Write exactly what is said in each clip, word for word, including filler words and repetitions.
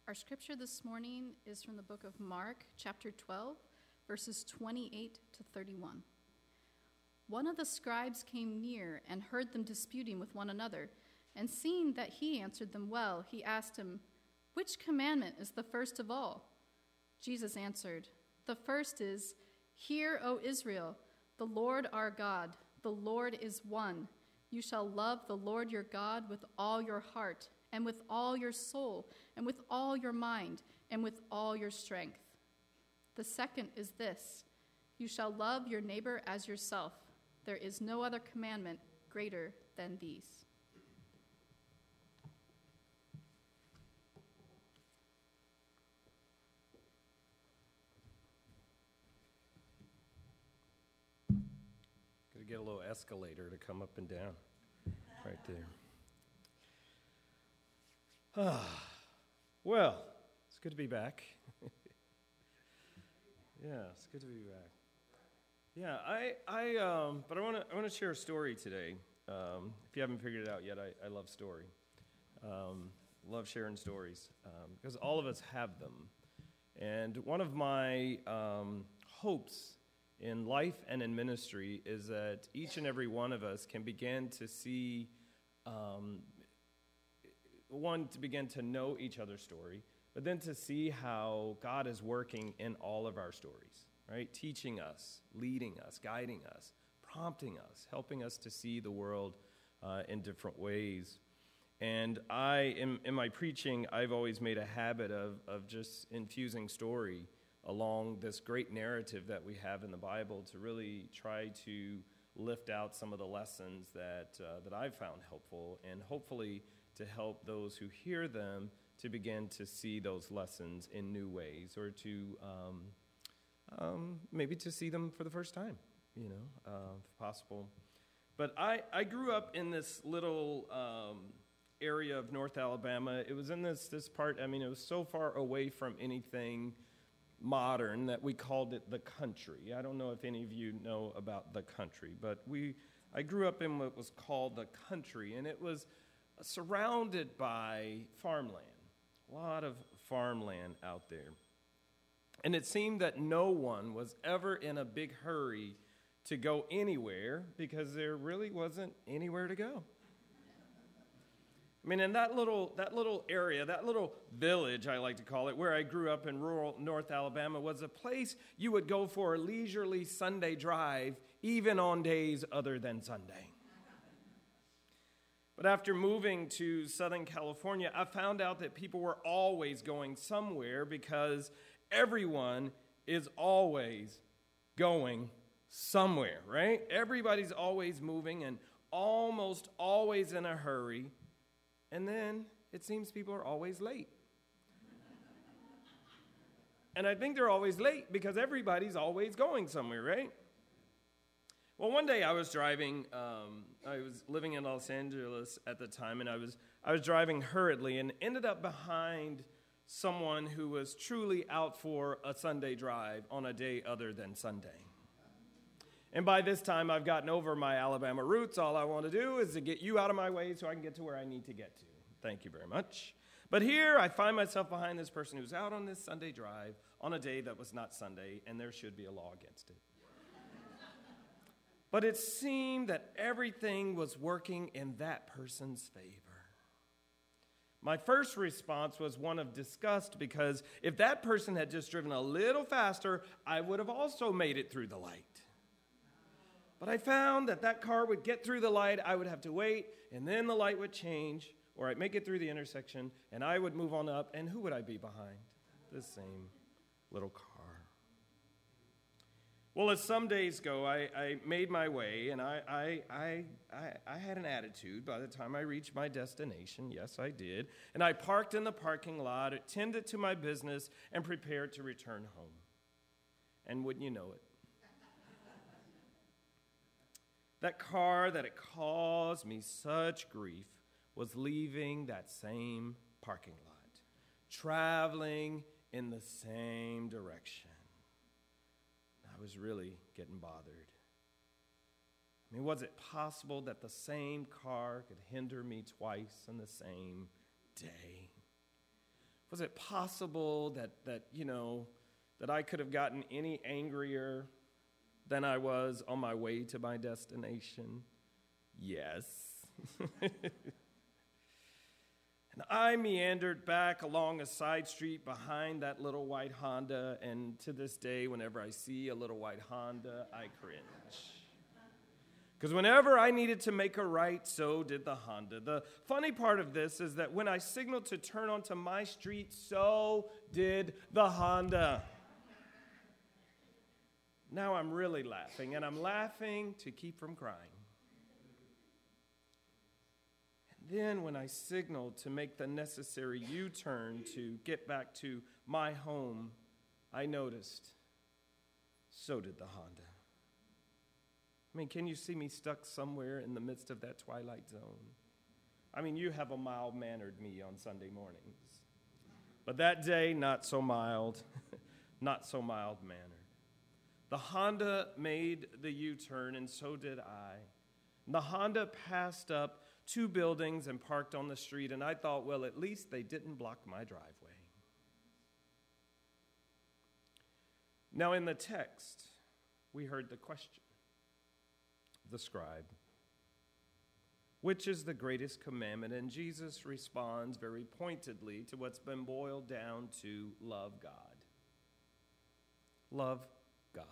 Our scripture this morning is from the book of Mark, chapter twelve, verses twenty-eight to thirty-one. One of the scribes came near and heard them disputing with one another, and seeing that he answered them well, he asked him, "Which commandment is the first of all?" Jesus answered, "The first is, 'Hear, O Israel, the Lord our God, the Lord is one. You shall love the Lord your God with all your heart, and with all your soul, and with all your mind, and with all your strength. The second is this, you shall love your neighbor as yourself. There is no other commandment greater than these." Got to get a little escalator to come up and down right there. Ah, well, it's good to be back. Yeah, it's good to be back. Yeah, I, I, um, but I want to, I want to share a story today. Um, if you haven't figured it out yet, I, I love story. Um, love sharing stories um, because all of us have them. And one of my um, hopes in life and in ministry is that each and every one of us can begin to see, um, one, to begin to know each other's story, but then to see how God is working in all of our stories, right? Teaching us, leading us, guiding us, prompting us, helping us to see the world uh, in different ways. And I, in, in my preaching, I've always made a habit of, of just infusing story along this great narrative that we have in the Bible to really try to lift out some of the lessons that uh, that I've found helpful, and hopefully to help those who hear them to begin to see those lessons in new ways, or to um, um, maybe to see them for the first time, you know, uh, if possible. But I, I grew up in this little um, area of North Alabama. It was in this this part, I mean, it was so far away from anything modern that we called it the country. I don't know if any of you know about the country, but we I grew up in what was called the country, and it was surrounded by farmland, a lot of farmland out there. And it seemed that no one was ever in a big hurry to go anywhere because there really wasn't anywhere to go. I mean, in that little that little area, that little village, I like to call it, where I grew up in rural North Alabama, was a place you would go for a leisurely Sunday drive, even on days other than Sunday. But after moving to Southern California, I found out that people were always going somewhere because everyone is always going somewhere, right? Everybody's always moving and almost always in a hurry. And then it seems people are always late. And I think they're always late because everybody's always going somewhere, right? Well, one day I was driving, um, I was living in Los Angeles at the time, and I was I was driving hurriedly and ended up behind someone who was truly out for a Sunday drive on a day other than Sunday. And by this time, I've gotten over my Alabama roots. All I want to do is to get you out of my way so I can get to where I need to get to. Thank you very much. But here, I find myself behind this person who's out on this Sunday drive on a day that was not Sunday, and there should be a law against it. But it seemed that everything was working in that person's favor. My first response was one of disgust, because if that person had just driven a little faster, I would have also made it through the light. But I found that that car would get through the light, I would have to wait, and then the light would change, or I'd make it through the intersection, and I would move on up, and who would I be behind? The same little car. Well, as some days go, I, I made my way, and I, I, I, I, I had an attitude by the time I reached my destination. Yes, I did. And I parked in the parking lot, attended to my business, and prepared to return home. And wouldn't you know it? That car that had caused me such grief was leaving that same parking lot, traveling in the same direction. I was really getting bothered. I mean, was it possible that the same car could hinder me twice in the same day? was it possible that, that, you know, that I could have gotten any angrier than I was on my way to my destination? Yes. And I meandered back along a side street behind that little white Honda, and to this day, whenever I see a little white Honda, I cringe. Because whenever I needed to make a right, so did the Honda. The funny part of this is that when I signaled to turn onto my street, so did the Honda. Now I'm really laughing, and I'm laughing to keep from crying. And then when I signaled to make the necessary U-turn to get back to my home, I noticed, so did the Honda. I mean, can you see me stuck somewhere in the midst of that twilight zone? I mean, you have a mild-mannered me on Sunday mornings. But that day, not so mild, not so mild-mannered. The Honda made the U-turn, and so did I. And the Honda passed up two buildings and parked on the street, and I thought, well, at least they didn't block my driveway. Now, in the text, we heard the question. The scribe, which is the greatest commandment? And Jesus responds very pointedly to what's been boiled down to love God. Love God.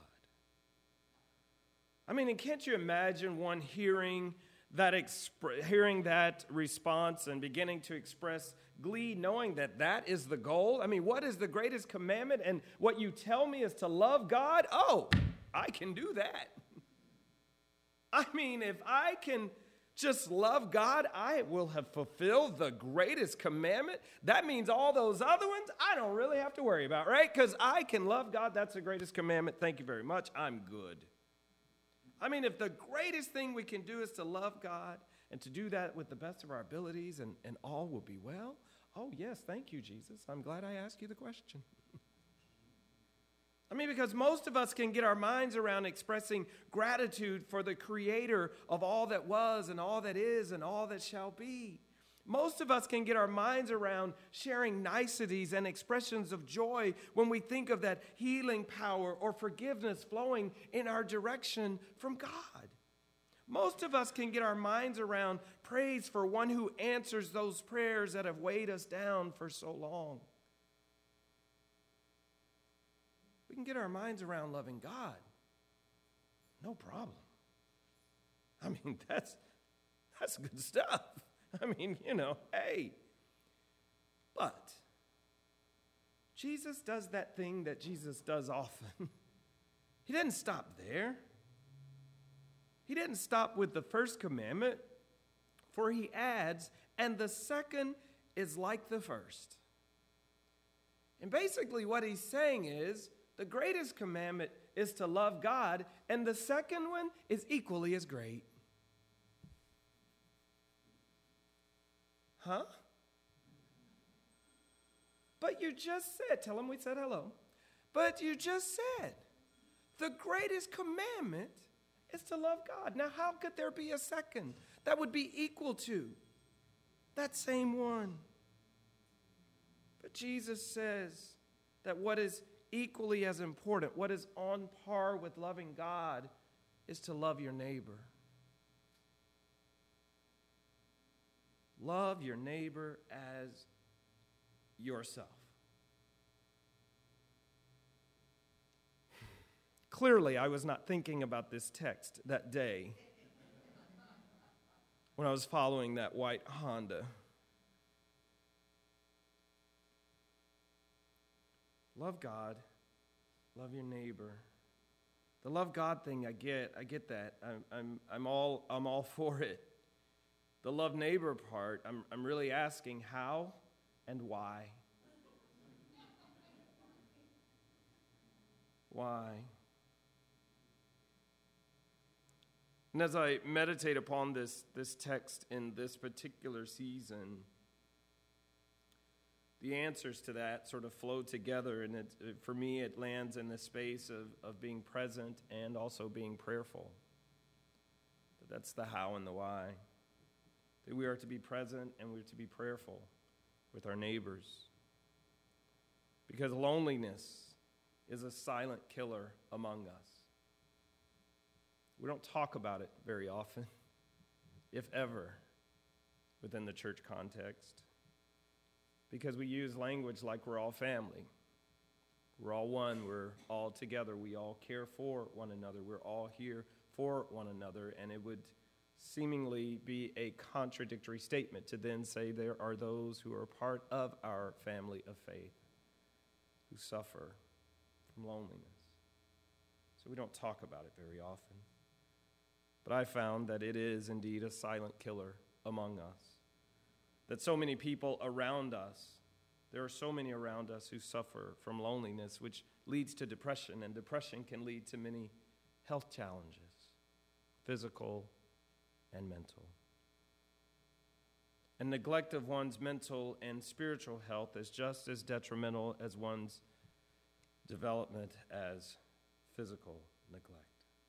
I mean, and can't you imagine one hearing that exp- hearing that response and beginning to express glee, knowing that that is the goal? I mean, what is the greatest commandment? And what you tell me is to love God? Oh, I can do that. I mean, if I can just love God, I will have fulfilled the greatest commandment. That means all those other ones, I don't really have to worry about, right? Because I can love God. That's the greatest commandment. Thank you very much. I'm good. I mean, if the greatest thing we can do is to love God and to do that with the best of our abilities and, and all will be well, oh, yes, thank you, Jesus. I'm glad I asked you the question. I mean, because most of us can get our minds around expressing gratitude for the creator of all that was and all that is and all that shall be. Most of us can get our minds around sharing niceties and expressions of joy when we think of that healing power or forgiveness flowing in our direction from God. Most of us can get our minds around praise for one who answers those prayers that have weighed us down for so long. We can get our minds around loving God. No problem. I mean, that's that's good stuff. I mean, you know, hey. But Jesus does that thing that Jesus does often. He didn't stop there. He didn't stop with the first commandment, for he adds, and the second is like the first. And basically what he's saying is, the greatest commandment is to love God, and the second one is equally as great. Huh? But you just said, tell them we said hello. But you just said, the greatest commandment is to love God. Now, how could there be a second that would be equal to that same one? But Jesus says that what is equally as important, what is on par with loving God, is to love your neighbor. Love your neighbor as yourself. Clearly, I was not thinking about this text that day when I was following that white Honda. Love God, love your neighbor. The love God thing, I get, I get that. I'm, I'm, I'm all, I'm all for it. The love neighbor part, I'm, I'm really asking how and why. Why? And as I meditate upon this, this text in this particular season, the answers to that sort of flow together, and it, for me, it lands in the space of, of being present and also being prayerful. But that's the how and the why. That we are to be present and we're to be prayerful with our neighbors. because loneliness is a silent killer among us. We don't talk about it very often, if ever, within the church context, because we use language like we're all family. We're all one. We're all together. We all care for one another. We're all here for one another, and it would seemingly be a contradictory statement to then say there are those who are part of our family of faith who suffer from loneliness. So we don't talk about it very often. But I found that it is indeed a silent killer among us. That so many people around us, there are so many around us who suffer from loneliness, which leads to depression, and depression can lead to many health challenges, physical and mental. And neglect of one's mental and spiritual health is just as detrimental as one's development as physical neglect.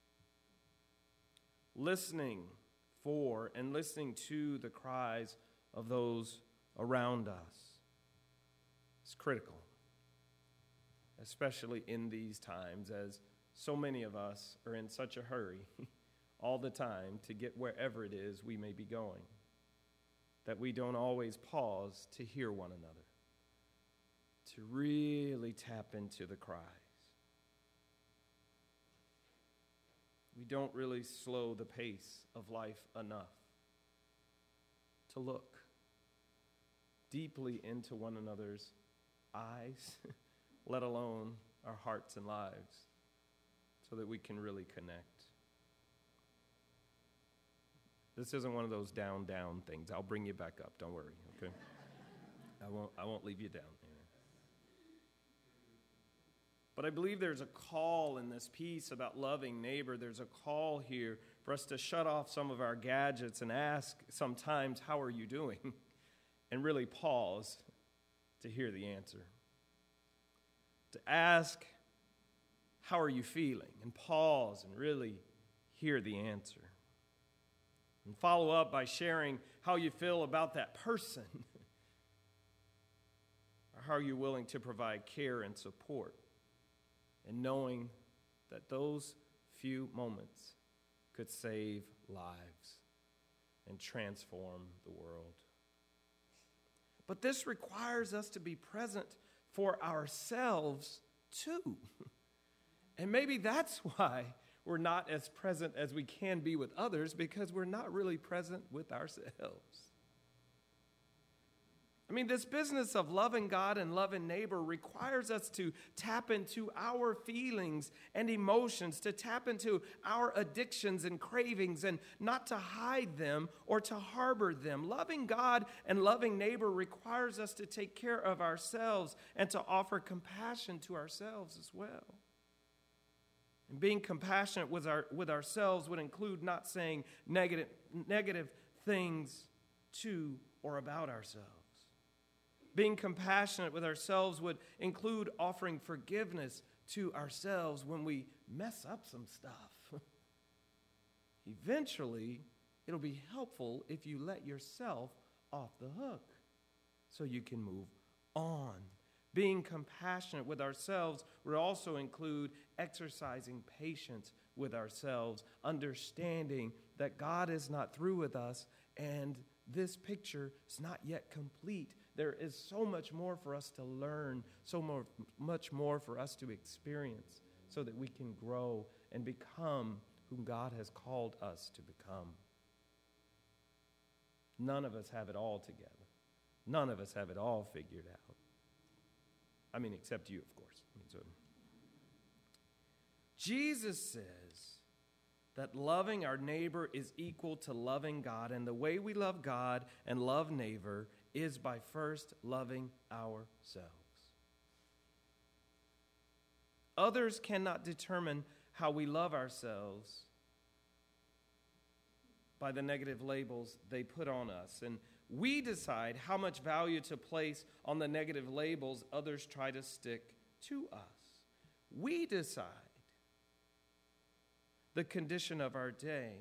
Listening for and listening to the cries of those around us is critical, especially in these times, as so many of us are in such a hurry all the time to get wherever it is we may be going, that we don't always pause to hear one another, to really tap into the cries. We don't really slow the pace of life enough to look deeply into one another's eyes, let alone our hearts and lives, so that we can really connect. This isn't one of those down, down things. I'll bring you back up. Don't worry, okay? I won't, I won't leave you down here. But I believe there's a call in this piece about loving neighbor. There's a call here for us to shut off some of our gadgets and ask sometimes, how are you doing? And really pause to hear the answer. To ask, how are you feeling? And pause and really hear the answer. And follow up by sharing how you feel about that person. Or how are you willing to provide care and support? And knowing that those few moments could save lives and transform the world. But this requires us to be present for ourselves too. And maybe that's why we're not as present as we can be with others, because we're not really present with ourselves. I mean, this business of loving God and loving neighbor requires us to tap into our feelings and emotions, to tap into our addictions and cravings, and not to hide them or to harbor them. Loving God and loving neighbor requires us to take care of ourselves and to offer compassion to ourselves as well. And being compassionate with, our, with ourselves would include not saying negative, negative things to or about ourselves. Being compassionate with ourselves would include offering forgiveness to ourselves when we mess up some stuff. Eventually, it'll be helpful if you let yourself off the hook so you can move on. Being compassionate with ourselves would also include exercising patience with ourselves, understanding that God is not through with us and this picture is not yet complete. There is so much more for us to learn, so more, much more for us to experience, so that we can grow and become whom God has called us to become. None of us have it all together. None of us have it all figured out. I mean, except you, of course. I mean, so. Jesus says that loving our neighbor is equal to loving God, and the way we love God and love neighbor is by first loving ourselves. Others cannot determine how we love ourselves by the negative labels they put on us. And we decide how much value to place on the negative labels others try to stick to us. We decide the condition of our day.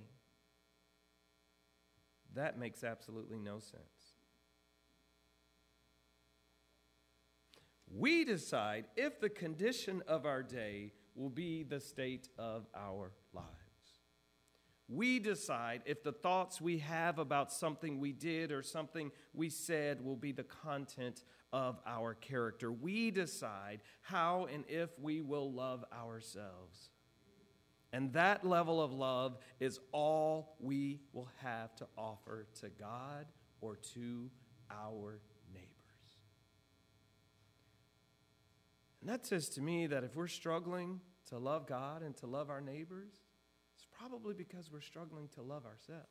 That makes absolutely no sense. We decide if the condition of our day will be the state of our lives. We decide if the thoughts we have about something we did or something we said will be the content of our character. We decide how and if we will love ourselves. And that level of love is all we will have to offer to God or to our neighbors. And that says to me that if we're struggling to love God and to love our neighbors, it's probably because we're struggling to love ourselves.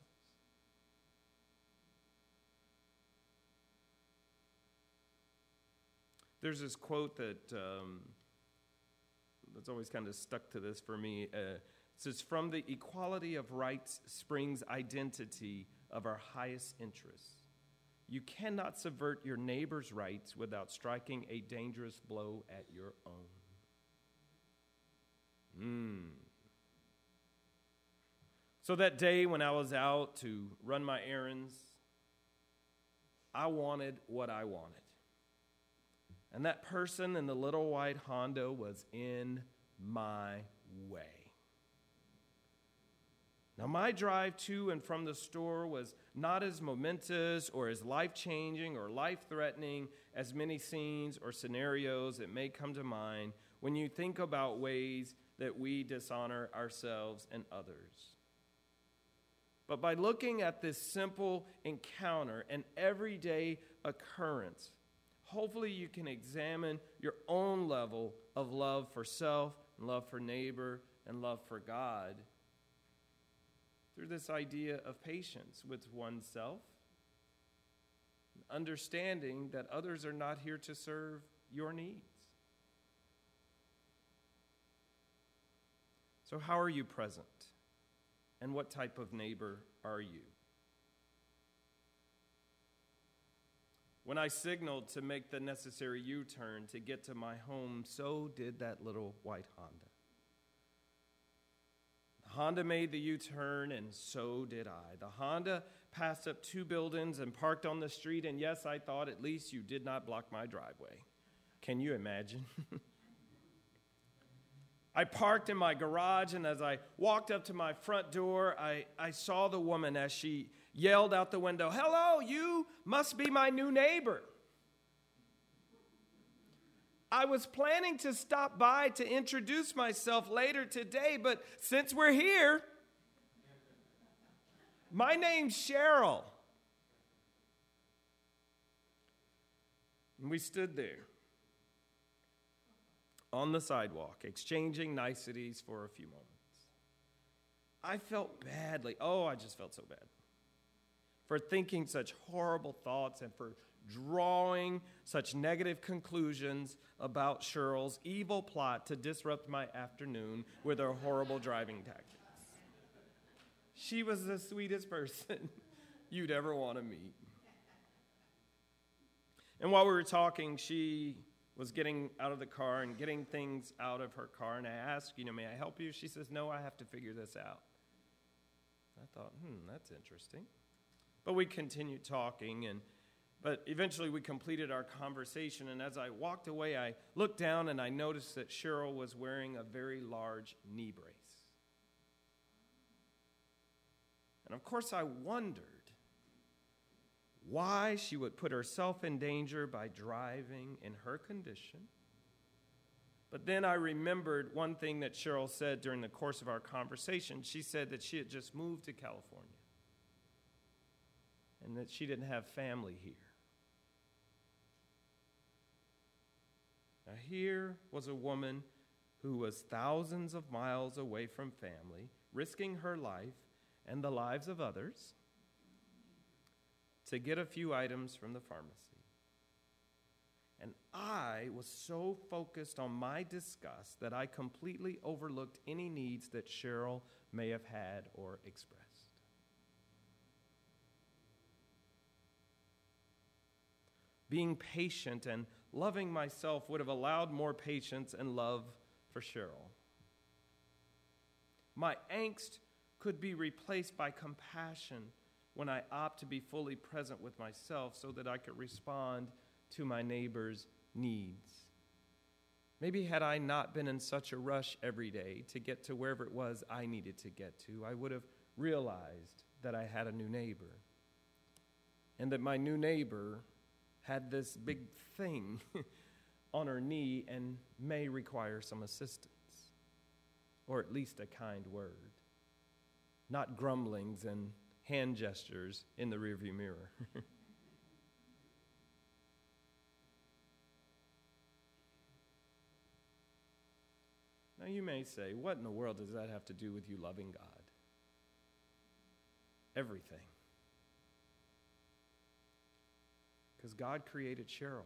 There's this quote that um, that's always kind of stuck to this for me. Uh, it says, "From the equality of rights springs identity of our highest interests. You cannot subvert your neighbor's rights without striking a dangerous blow at your own." Mm. So that day when I was out to run my errands, I wanted what I wanted. And that person in the little white Honda was in my way. Now, my drive to and from the store was not as momentous or as life-changing or life-threatening as many scenes or scenarios that may come to mind when you think about ways that we dishonor ourselves and others. But by looking at this simple encounter, an everyday occurrence, hopefully you can examine your own level of love for self, and love for neighbor, and love for God through this idea of patience with oneself, understanding that others are not here to serve your needs. So how are you present? And what type of neighbor are you? When I signaled to make the necessary U-turn to get to my home, so did that little white Honda. The Honda made the U-turn, and so did I. The Honda passed up two buildings and parked on the street, and yes, I thought at least you did not block my driveway. Can you imagine? I parked in my garage, and as I walked up to my front door, I, I saw the woman as she yelled out the window, "Hello, you must be my new neighbor." I was planning to stop by to introduce myself later today, but since we're here, my name's Cheryl. And we stood there on the sidewalk, exchanging niceties for a few moments. I felt badly. Oh, I just felt so bad for thinking such horrible thoughts and for drawing such negative conclusions about Cheryl's evil plot to disrupt my afternoon with her horrible driving tactics. She was the sweetest person you'd ever want to meet. And while we were talking, she was getting out of the car and getting things out of her car, and I asked, you know, "May I help you?" She says, "No, I have to figure this out." I thought, hmm, that's interesting. But we continued talking, and but eventually we completed our conversation, and as I walked away, I looked down and I noticed that Cheryl was wearing a very large knee brace. And of course I wondered why she would put herself in danger by driving in her condition. But then I remembered one thing that Cheryl said during the course of our conversation. She said that she had just moved to California and that she didn't have family here. Now, here was a woman who was thousands of miles away from family, risking her life and the lives of others to get a few items from the pharmacy. And I was so focused on my disgust that I completely overlooked any needs that Cheryl may have had or expressed. Being patient and loving myself would have allowed more patience and love for Cheryl. My angst could be replaced by compassion when I opt to be fully present with myself so that I could respond to my neighbor's needs Maybe had I not been in such a rush every day to get to wherever it was I needed to get to, I would have realized that I had a new neighbor. And that my new neighbor had this big thing on her knee and may require some assistance, or at least a kind word, not grumblings and hand gestures in the rearview mirror. Now you may say, what in the world does that have to do with you loving God? Everything. Because God created Cheryl.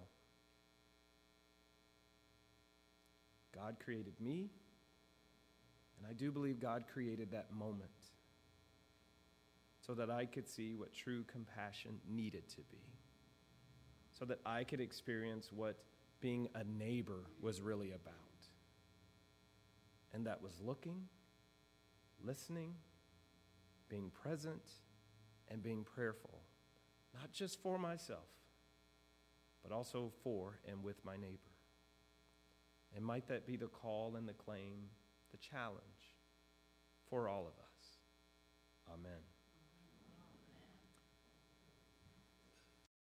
God created me, and I do believe God created that moment so that I could see what true compassion needed to be, so that I could experience what being a neighbor was really about. And that was looking, listening, being present, and being prayerful, not just for myself, but also for and with my neighbor. And might that be the call and the claim, the challenge for all of us. Amen.